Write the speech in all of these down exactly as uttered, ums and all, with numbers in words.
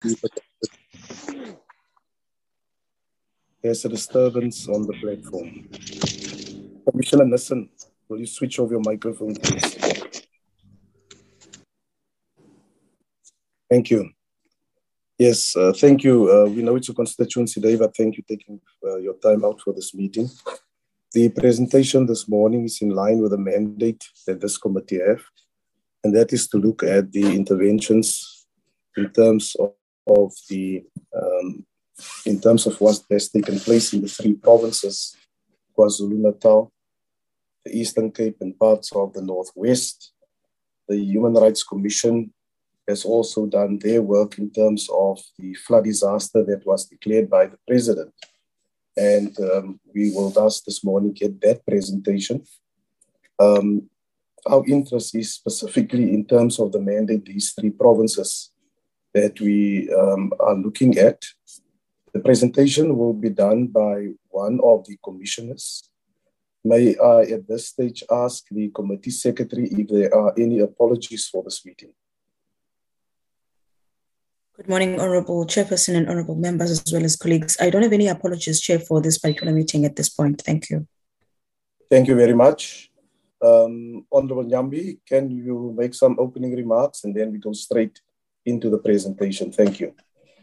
There's a disturbance on the platform. Commissioner Nissen, will you switch off your microphone, please? Thank you. Yes, uh, thank you. Uh, we know it's a constituency day, but thank you for taking uh, your time out for this meeting. The presentation this morning is in line with the mandate that this committee have, and that is to look at the interventions in terms of, of the um, in terms of what has taken place in the three provinces, KwaZulu-Natal, the Eastern Cape, and parts of the Northwest. The Human Rights Commission has also done their work in terms of the flood disaster that was declared by the president. And um, we will thus this morning get that presentation. Um, our interest is specifically in terms of the mandate, these three provinces that we um, are looking at. The presentation will be done by one of the commissioners. May I at this stage ask the committee secretary if there are any apologies for this meeting. Good morning, Honourable Chairperson and Honourable Members, as well as colleagues. I don't have any apologies, Chair, for this particular meeting at this point. Thank you. Thank you very much. Um, Honourable Nyambi, can you make some opening remarks and then we go straight into the presentation? Thank you.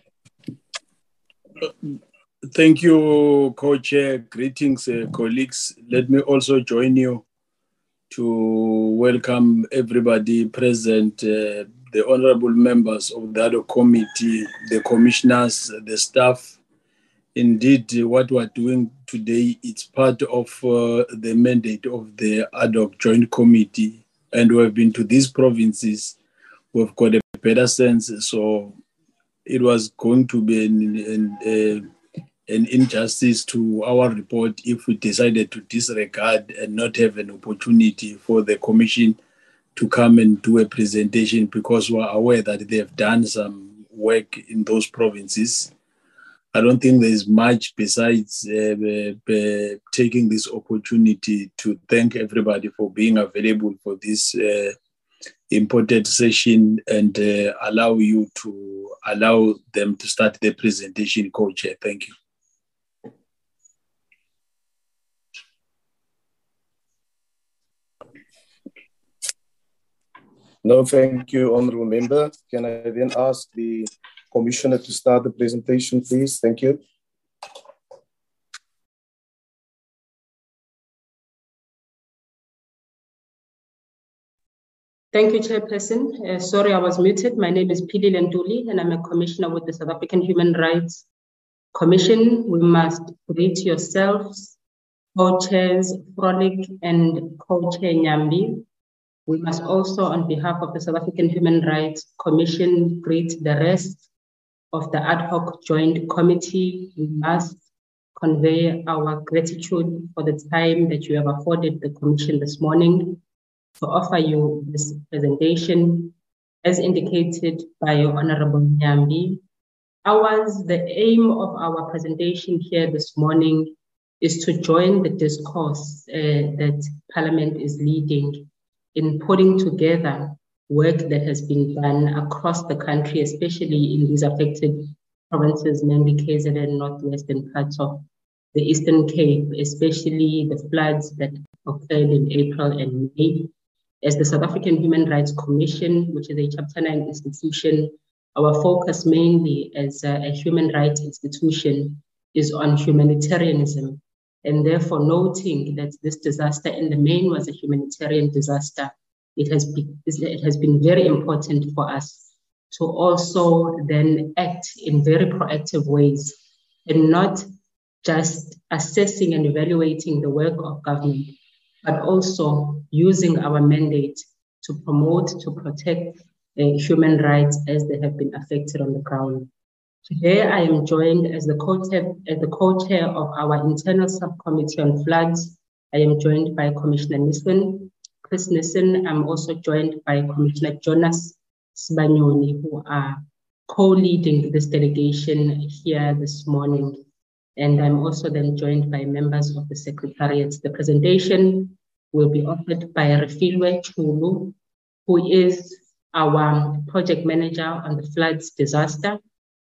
Thank you, Co-Chair. Greetings, uh, colleagues. Let me also join you to welcome everybody present, uh, the honorable members of the other committee, the commissioners, the staff. Indeed, what we're doing today, it's part of uh, the mandate of the ad hoc joint committee. And we have been to these provinces. We've got a better sense. So it was going to be an, an, uh, an injustice to our report if we decided to disregard and not have an opportunity for the commission to come and do a presentation, because we're aware that they have done some work in those provinces. I don't think there's much besides uh, uh, taking this opportunity to thank everybody for being available for this uh, important session and uh, allow you to allow them to start the presentation, Co-Chair. Thank you. No, thank you, Honourable Member. Can I then ask the Commissioner to start the presentation, please? Thank you. Thank you, Chairperson. Uh, sorry, I was muted. My name is Pili Lentuli, and I'm a Commissioner with the South African Human Rights Commission. We must greet yourselves, co-chairs Frolic and co-chair Nyambi. We must also, on behalf of the South African Human Rights Commission, greet the rest of the ad hoc joint committee. We must convey our gratitude for the time that you have afforded the commission this morning to offer you this presentation. As indicated by your Honorable Nyambi, ours, the aim of our presentation here this morning is to join the discourse uh, that Parliament is leading in putting together work that has been done across the country, especially in these affected provinces, mainly K Z N and northwestern parts of the Eastern Cape, especially the floods that occurred in April and May. As the South African Human Rights Commission, which is a Chapter nine institution, our focus mainly as a, a human rights institution is on humanitarianism. And therefore, noting that this disaster in the main was a humanitarian disaster, it has, be, it has been very important for us to also then act in very proactive ways and not just assessing and evaluating the work of government, but also using our mandate to promote, to protect uh, human rights as they have been affected on the ground. Today, I am joined as the co-chair, as the co-chair of our internal subcommittee on floods. I am joined by Commissioner Nissen, Chris Nissen. I'm also joined by Commissioner Jonas Sibanyoni, who are co-leading this delegation here this morning. And I'm also then joined by members of the Secretariat. The presentation will be offered by Refilwe Chulu, who is our project manager on the floods disaster.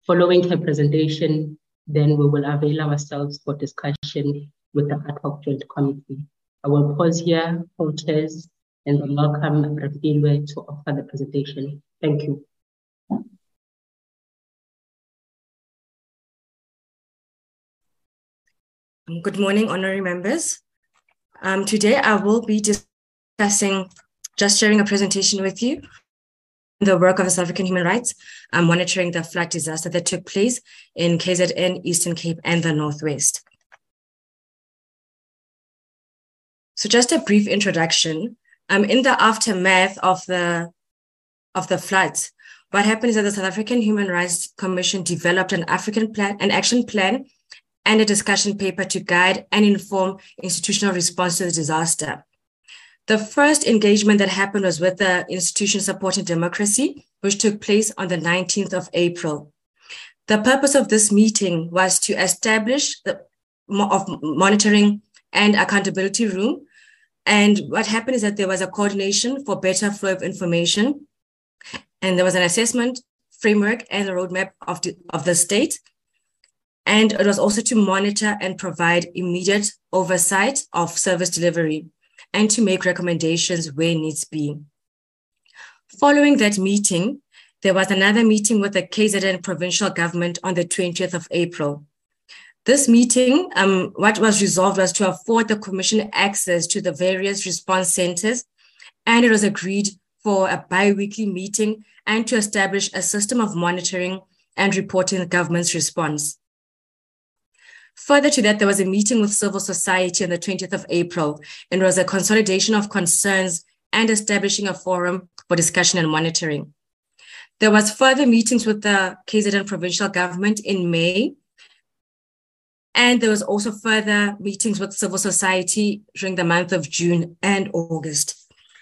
Following her presentation, then we will avail ourselves for discussion with the ad hoc joint committee. I will pause here, co-chairs, and then welcome Refilwe to offer the presentation. Thank you. Good morning, honorary members. Um, today I will be discussing, just sharing a presentation with you, the work of the South African Human Rights, um, monitoring the flood disaster that took place in K Z N, Eastern Cape, and the Northwest. So just a brief introduction. Um, in the aftermath of the, of the floods, what happened is that the South African Human Rights Commission developed an African plan, an action plan, and a discussion paper to guide and inform institutional response to the disaster. The first engagement that happened was with the Institution Supporting Democracy, which took place on the nineteenth of April. The purpose of this meeting was to establish the of monitoring and accountability room. And what happened is that there was a coordination for better flow of information. And there was an assessment framework and a roadmap of the, of the state. And it was also to monitor and provide immediate oversight of service delivery and to make recommendations where needs be. Following that meeting, there was another meeting with the K Z N provincial government on the twentieth of April. This meeting, um, what was resolved was to afford the commission access to the various response centers, and it was agreed for a bi-weekly meeting and to establish a system of monitoring and reporting the government's response. Further to that, there was a meeting with civil society on the twentieth of April, and it was a consolidation of concerns and establishing a forum for discussion and monitoring. There was further meetings with the K Z N provincial government in May, and there was also further meetings with civil society during the month of June and August.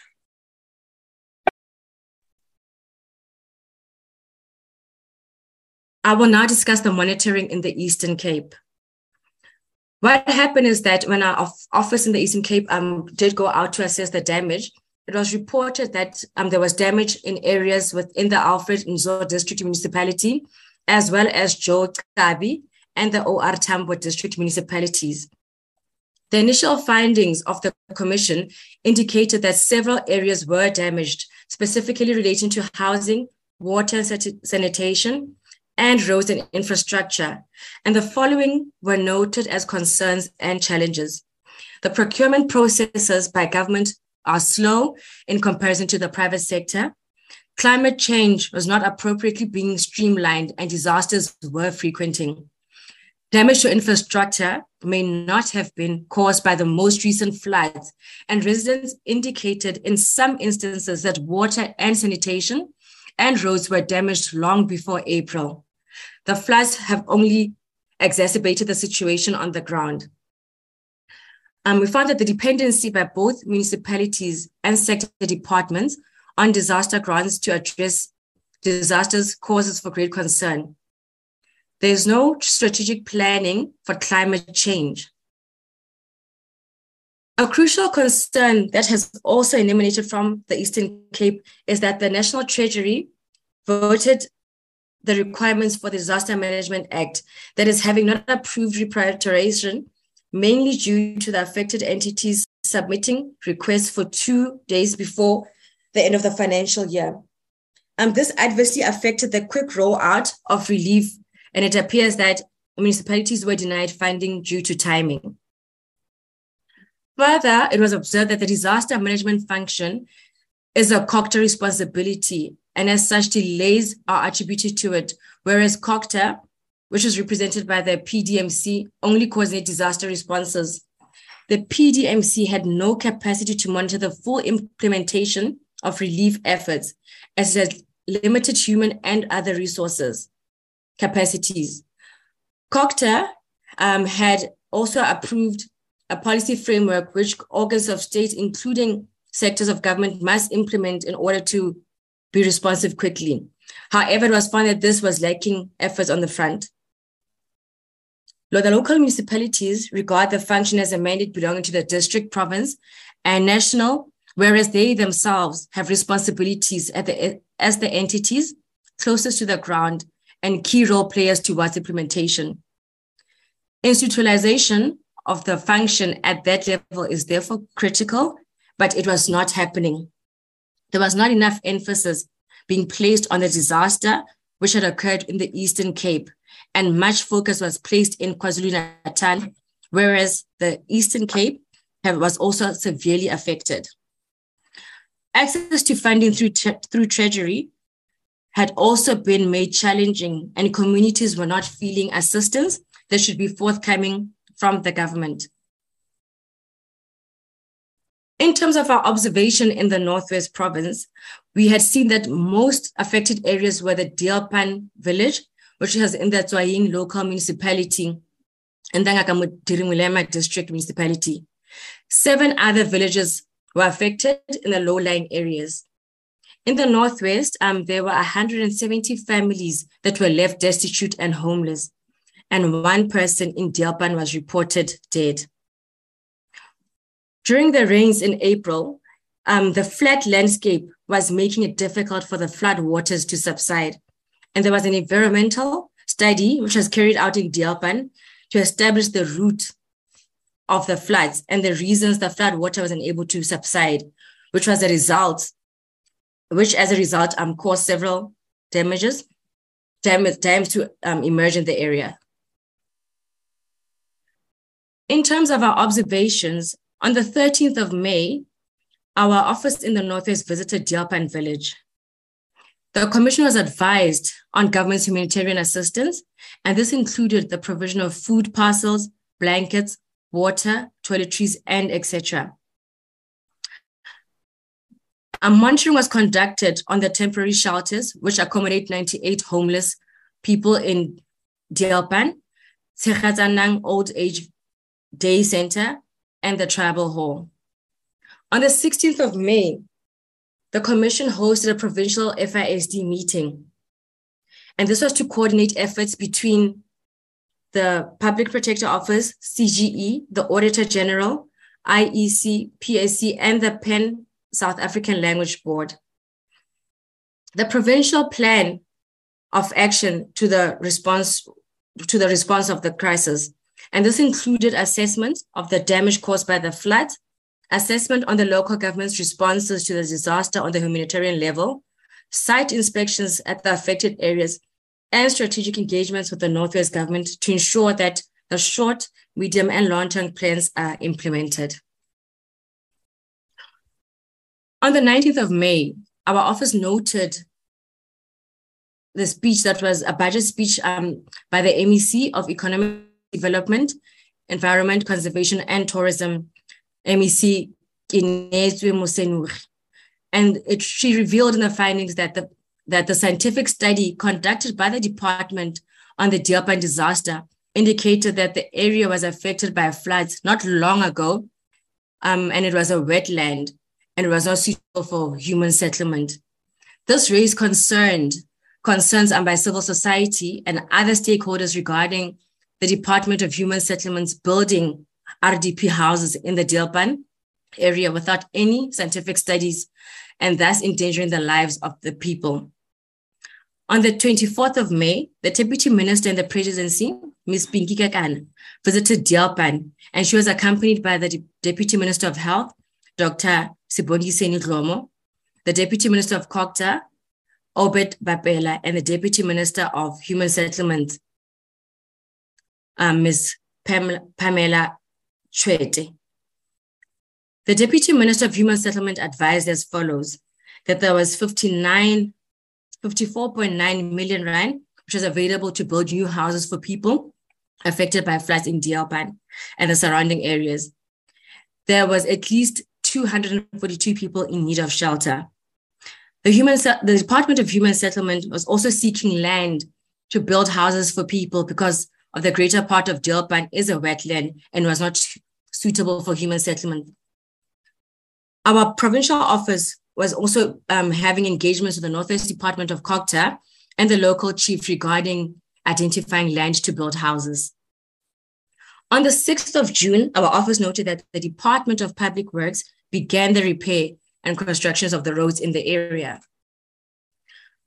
I will now discuss the monitoring in the Eastern Cape. What happened is that when our office in the Eastern Cape um, did go out to assess the damage, it was reported that um, there was damage in areas within the Alfred Nzo District Municipality, as well as Joe Kabi and the O R Tambo District Municipalities. The initial findings of the commission indicated that several areas were damaged, specifically relating to housing, water and sanitation, and roads and infrastructure. And the following were noted as concerns and challenges. The procurement processes by government are slow in comparison to the private sector. Climate change was not appropriately being streamlined and disasters were frequenting. Damage to infrastructure may not have been caused by the most recent floods, and residents indicated in some instances that water and sanitation and roads were damaged long before April. The floods have only exacerbated the situation on the ground. Um, we found that the dependency by both municipalities and sector departments on disaster grants to address disasters causes for great concern. There is no strategic planning for climate change. A crucial concern that has also emanated from the Eastern Cape is that the National Treasury voted the requirements for the Disaster Management Act that is having not approved reprioritization, mainly due to the affected entities submitting requests for two days before the end of the financial year. Um, this adversely affected the quick rollout of relief, and it appears that municipalities were denied funding due to timing. Further, it was observed that the disaster management function is a COGTA responsibility, and as such, delays are attributed to it, whereas COGTA, which is represented by the P D M C, only coordinate disaster responses. The P D M C had no capacity to monitor the full implementation of relief efforts, as it has limited human and other resources capacities. COGTA um, had also approved a policy framework which organs of state, including sectors of government, must implement in order to be responsive quickly. However, it was found that this was lacking efforts on the front. The local municipalities regard the function as a mandate belonging to the district, province, and national, whereas they themselves have responsibilities at the, as the entities closest to the ground and key role players towards implementation. Institutionalization of the function at that level is therefore critical, but it was not happening. There was not enough emphasis being placed on the disaster which had occurred in the Eastern Cape, and much focus was placed in KwaZulu-Natal, whereas the Eastern Cape have, was also severely affected. Access to funding through, through Treasury had also been made challenging, and communities were not feeling assistance that should be forthcoming from the government. In terms of our observation in the Northwest Province, we had seen that most affected areas were the Deelpan village, which is in the Tswaying local municipality, and the Ngakamudirimulema district municipality. Seven other villages were affected in the low-lying areas. In the Northwest, um, there were one hundred seventy families that were left destitute and homeless, and one person in Deelpan was reported dead. During the rains in April, um, the flat landscape was making it difficult for the flood waters to subside. And there was an environmental study which was carried out in Deelpan to establish the route of the floods and the reasons the flood water wasn't able to subside, which was a result, which as a result um, caused several damages, dams, dams to um, emerge in the area. In terms of our observations, on the thirteenth of May, our office in the Northwest visited Deelpan village. The commission was advised on government's humanitarian assistance, and this included the provision of food parcels, blankets, water, toiletries, and et cetera. A monitoring was conducted on the temporary shelters, which accommodate ninety-eight homeless people in Deelpan, Tshekatsanang Old Age Day Center, and the Tribal Hall. On the sixteenth of May, the commission hosted a provincial F I S D meeting. And this was to coordinate efforts between the Public Protector Office, C G E, the Auditor General, I E C, P A C, and the Pan South African Language Board. The provincial plan of action to the response to the response of the crisis. And this included assessment of the damage caused by the flood, assessment on the local government's responses to the disaster on the humanitarian level, site inspections at the affected areas, and strategic engagements with the Northwest government to ensure that the short, medium, and long-term plans are implemented. On the nineteenth of May, our office noted the speech that was a budget speech um, by the M E C of Economic Development, Environment, Conservation, and Tourism, M E C Kinezwe Mosenuri. And it, she revealed in the findings that the, that the scientific study conducted by the department on the Deelpan disaster indicated that the area was affected by floods not long ago, um, and it was a wetland, and it was not suitable for human settlement. This raised concerned, concerns by civil society and other stakeholders regarding the Department of Human Settlements building R D P houses in the Deelpan area without any scientific studies, and thus endangering the lives of the people. On the twenty-fourth of May, the Deputy Minister in the Presidency, Miz Pinky Kekana, visited Deelpan, and she was accompanied by the De- Deputy Minister of Health, Doctor Sibongiseni Dlomo, the Deputy Minister of Cogta, Obed Bapela, and the Deputy Minister of Human Settlements, Um, Miz Pamela, Pamela Chwete. The Deputy Minister of Human Settlement advised as follows, that there was fifty-nine, fifty-four point nine million rand, which was available to build new houses for people affected by floods in Deelpan and the surrounding areas. There was at least two hundred forty-two people in need of shelter. The, human, the Department of Human Settlement was also seeking land to build houses for people because of the greater part of Deelpan is a wetland and was not suitable for human settlement. Our provincial office was also um, having engagements with the Northwest Department of Cogta and the local chief regarding identifying land to build houses. On the sixth of June, our office noted that the Department of Public Works began the repair and constructions of the roads in the area.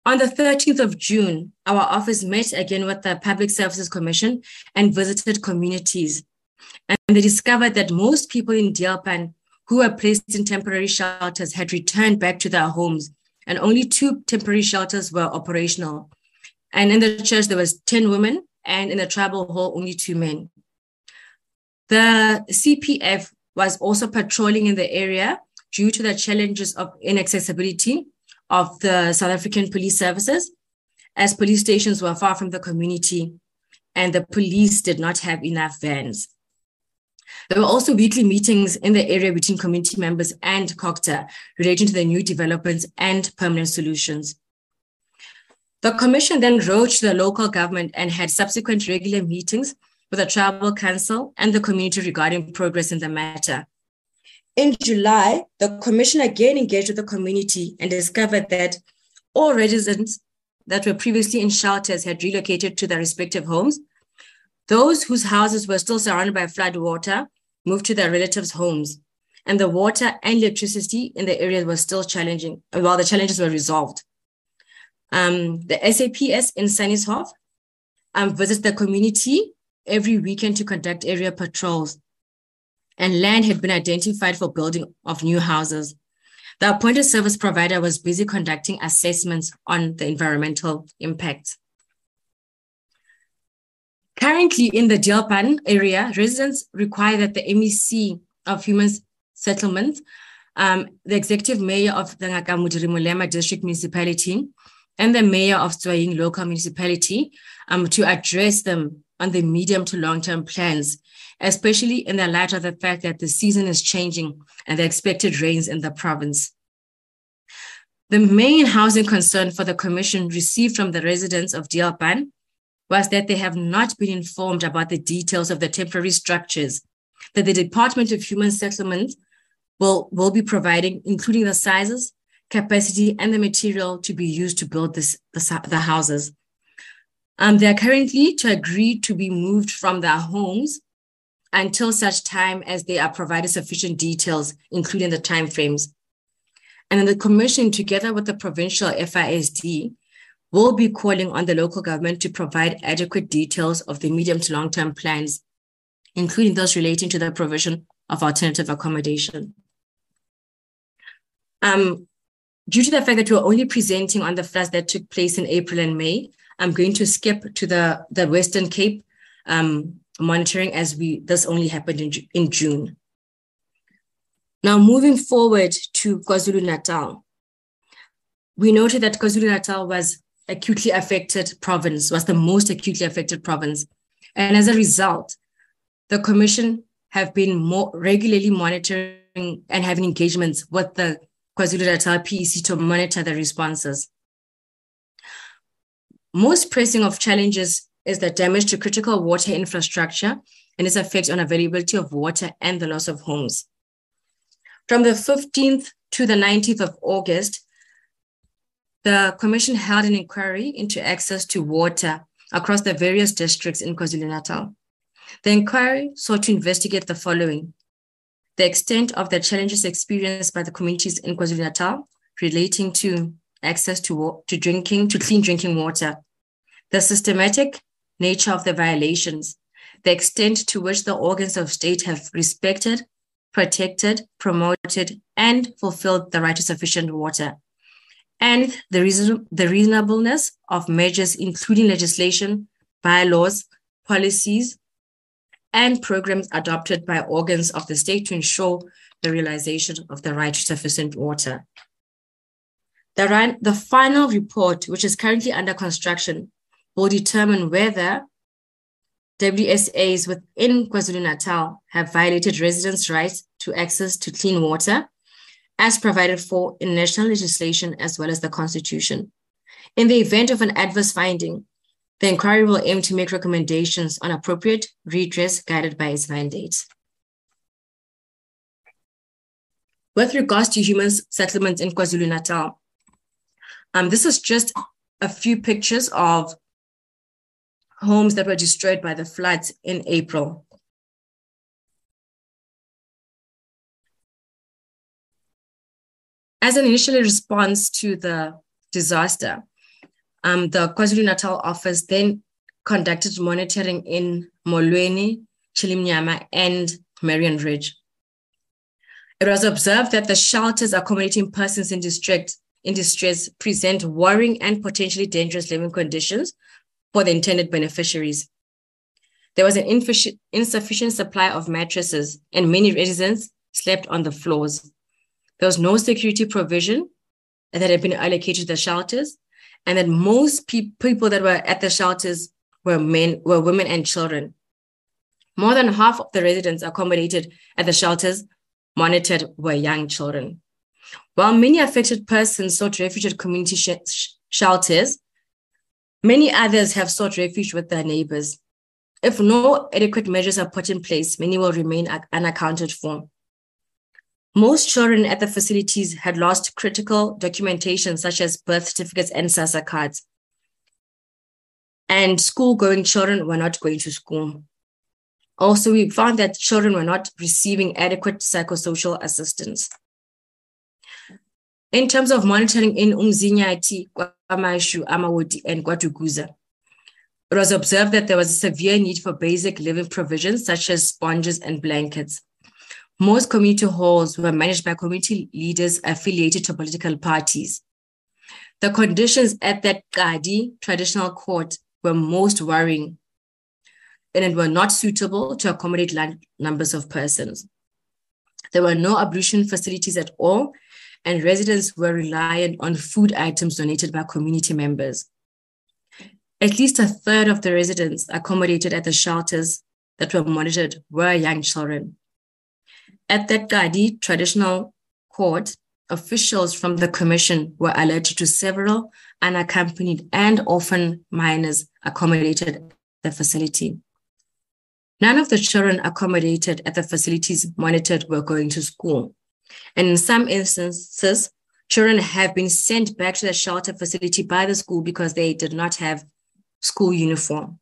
On the thirteenth of June, our office met again with the Public Services Commission and visited communities. And they discovered that most people in Deelpan who were placed in temporary shelters had returned back to their homes, and only two temporary shelters were operational. And in the church, there was ten women, and in the tribal hall, only two men. The C P F was also patrolling in the area due to the challenges of inaccessibility of the South African police services, as police stations were far from the community and the police did not have enough vans. There were also weekly meetings in the area between community members and COGTA relating to the new developments and permanent solutions. The commission then wrote to the local government and had subsequent regular meetings with the tribal council and the community regarding progress in the matter. In July, the commission again engaged with the community and discovered that all residents that were previously in shelters had relocated to their respective homes. Those whose houses were still surrounded by flood water moved to their relatives' homes, and the water and electricity in the area were still challenging, while the challenges were resolved. Um, the S A P S in Sannieshof um, visits the community every weekend to conduct area patrols, and land had been identified for building of new houses. The appointed service provider was busy conducting assessments on the environmental impact. Currently in the Deelpan area, residents require that the M E C of Human Settlement, um, the executive mayor of the Ngakamudiri Mulema District Municipality, and the mayor of Tswaying Local Municipality um, to address them on the medium to long-term plans, especially in the light of the fact that the season is changing and the expected rains in the province. The main housing concern for the commission received from the residents of Deelpan was that they have not been informed about the details of the temporary structures that the Department of Human Settlement will, will be providing, including the sizes, capacity, and the material to be used to build this, the, the houses. Um, they are currently to agree to be moved from their homes until such time as they are provided sufficient details, including the timeframes. And then the commission, together with the provincial F I S D, will be calling on the local government to provide adequate details of the medium to long-term plans, including those relating to the provision of alternative accommodation. Um, due to the fact that we're only presenting on the floods that took place in April and May, I'm going to skip to the, the Western Cape um, monitoring, as we this only happened in, in June. Now, moving forward to KwaZulu-Natal, we noted that KwaZulu-Natal was acutely affected province, was the most acutely affected province. And as a result, the commission have been more regularly monitoring and having engagements with the KwaZulu-Natal P E C to monitor the responses. Most pressing of challenges is the damage to critical water infrastructure and its effect on availability of water and the loss of homes. From the fifteenth to the nineteenth of August, the commission held an inquiry into access to water across the various districts in KwaZulu-Natal. The inquiry sought to investigate the following: the extent of the challenges experienced by the communities in KwaZulu-Natal relating to access to, to drinking, to clean drinking water, the systematic nature of the violations, the extent to which the organs of state have respected, protected, promoted, and fulfilled the right to sufficient water, and the, reason, the reasonableness of measures, including legislation, bylaws, policies, and programs adopted by organs of the state to ensure the realization of the right to sufficient water. The, the final report, which is currently under construction, will determine whether W S As within KwaZulu-Natal have violated residents' rights to access to clean water, as provided for in national legislation as well as the Constitution. In the event of an adverse finding, the inquiry will aim to make recommendations on appropriate redress guided by its mandate. With regards to human settlements in KwaZulu-Natal, um, this is just a few pictures of homes that were destroyed by the floods in April. As an initial response to the disaster, um, the KwaZulu-Natal office then conducted monitoring in Molweni, Chilimnyama, and Marion Ridge. It was observed that the shelters accommodating persons in distress, in distress present worrying and potentially dangerous living conditions for the intended beneficiaries. There was an insufficient supply of mattresses, and many residents slept on the floors. There was no security provision that had been allocated to the shelters, and that most pe people that were at the shelters were men, were women and children. More than half of the residents accommodated at the shelters monitored were young children. While many affected persons sought refuge at community sh sh shelters, many others have sought refuge with their neighbors. If no adequate measures are put in place, many will remain unaccounted for. Most children at the facilities had lost critical documentation such as birth certificates and SASSA cards. And school-going children were not going to school. Also, we found that children were not receiving adequate psychosocial assistance. In terms of monitoring in Umzinyathi, KwaMashu, Amaoti, and KwaDukuza, it was observed that there was a severe need for basic living provisions such as sponges and blankets. Most community halls were managed by community leaders affiliated to political parties. The conditions at that Qadi traditional court were most worrying, and it were not suitable to accommodate large numbers of persons. There were no ablution facilities at all, and residents were reliant on food items donated by community members. At least a third of the residents accommodated at the shelters that were monitored were young children. At that Qadi traditional court, officials from the commission were alerted to several unaccompanied and orphan minors accommodated at the facility. None of the children accommodated at the facilities monitored were going to school. And in some instances, children have been sent back to the shelter facility by the school because they did not have school uniform.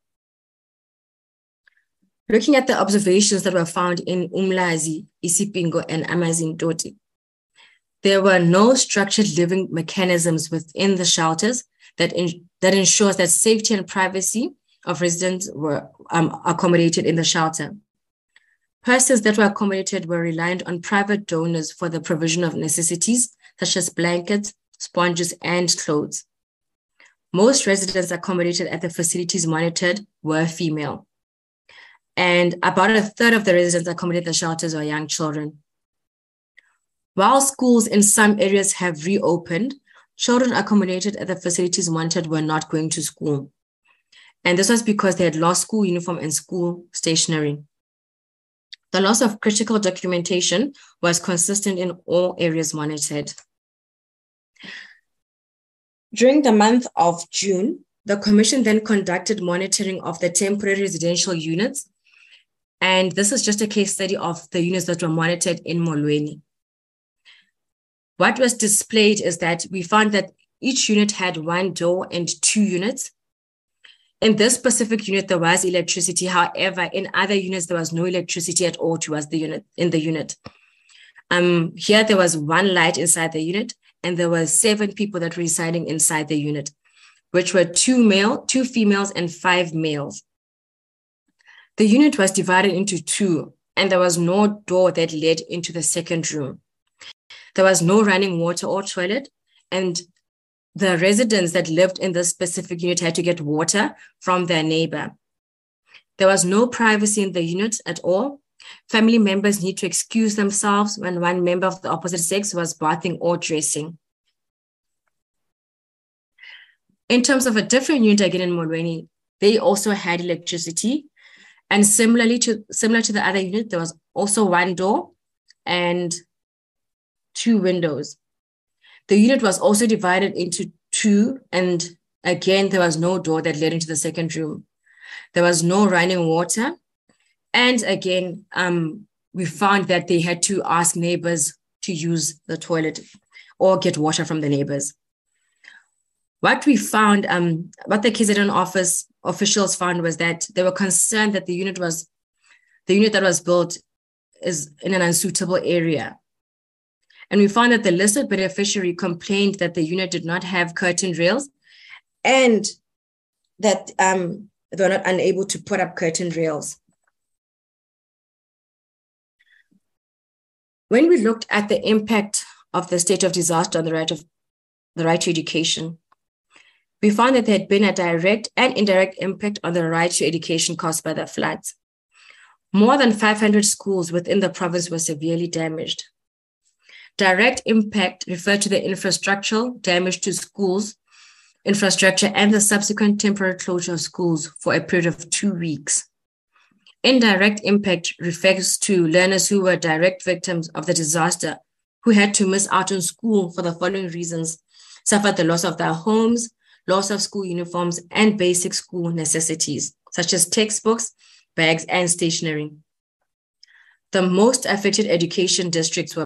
Looking at the observations that were found in Umlazi, Isipingo, and Amazindoti, there were no structured living mechanisms within the shelters that, in, that ensures that safety and privacy of residents were um, accommodated in the shelter. Persons that were accommodated were reliant on private donors for the provision of necessities such as blankets, sponges, and clothes. Most residents accommodated at the facilities monitored were female, and about a third of the residents accommodated at the shelters were young children. While schools in some areas have reopened, children accommodated at the facilities monitored were not going to school. And this was because they had lost school uniform and school stationery. The loss of critical documentation was consistent in all areas monitored. During the month of June, the Commission then conducted monitoring of the temporary residential units. And this is just a case study of the units that were monitored in Molweni. What was displayed is that we found that each unit had one door and two units. In this specific unit, there was electricity. However, in other units, there was no electricity at all towards the unit, in the unit. Um, here, there was one light inside the unit, and there were seven people that were residing inside the unit, which were two male, two females, and five males. The unit was divided into two, and there was no door that led into the second room. There was no running water or toilet, and the residents that lived in this specific unit had to get water from their neighbor. There was no privacy in the unit at all. Family members need to excuse themselves when one member of the opposite sex was bathing or dressing. In terms of a different unit again in Molweni, they also had electricity. And similarly to, similar to the other unit, there was also one door and two windows. The unit was also divided into two, and again, there was no door that led into the second room. There was no running water. And again, um, we found that they had to ask neighbors to use the toilet or get water from the neighbors. What we found, um, what the K Z N office officials found was that they were concerned that the unit was, the unit that was built is in an unsuitable area. And we found that the listed beneficiary complained that the unit did not have curtain rails and that um, they were not unable to put up curtain rails. When we looked at the impact of the state of disaster on the right of the right to education, we found that there had been a direct and indirect impact on the right to education caused by the floods. More than five hundred schools within the province were severely damaged. Direct impact referred to the infrastructural damage to schools, infrastructure, and the subsequent temporary closure of schools for a period of two weeks. Indirect impact refers to learners who were direct victims of the disaster, who had to miss out on school for the following reasons: suffered the loss of their homes, loss of school uniforms, and basic school necessities, such as textbooks, bags, and stationery. The most affected education districts were